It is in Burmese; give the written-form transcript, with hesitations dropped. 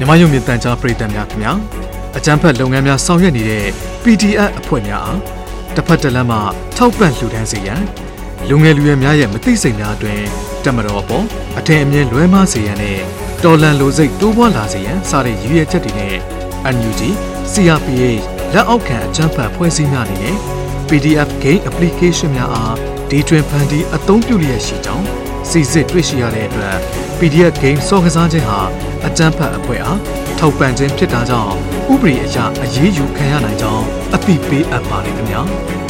မြန်မာရုံမြင့်တန်ကြားပြည်သူများခင်ဗျာအကြမ်းဖက်လုပ်ငန်းများဆောင်ရွက်နေတဲ့ PDF အဖွဲ့များအားတစ်ဖက်တစ်လမ်းမှထောက်ပံ့လှူဒန်းစေရန်လူငယ်လူရွယ်များရဲ့မသိစိတ်များအတွင်တက်မတော်ပေါ်အထင်အမြင်လွဲမှားစေရန်နဲ့တော်လန်လိုစိတ်တိုးပွားလာစေရန်စတဲ့ရည်ရွယ်ချက်တွေနဲ့ NUG CRPH လက်အောက်ခံအကြမ်းဖက်ဖွဲ့စည်းများအနေနဲ့ PDF Game Application များအားဒီတွင်ဖန်တီးအသုံးပြုလျက်ရှိကြောင်းစီစစ်တွေ့ရှိရတဲ့အတွက် PDF Game စောကစားခြင်းဟာအကြမ်းဖက်အဖွဲ့အားထောက်ပံ့ခြင်းဖြစ်တာကြောင့်ဥပဒေအရအရေးယူခံရနိုင်ကြောင်းအသိပေးအပ်ပါတယ်ခင်ဗျာ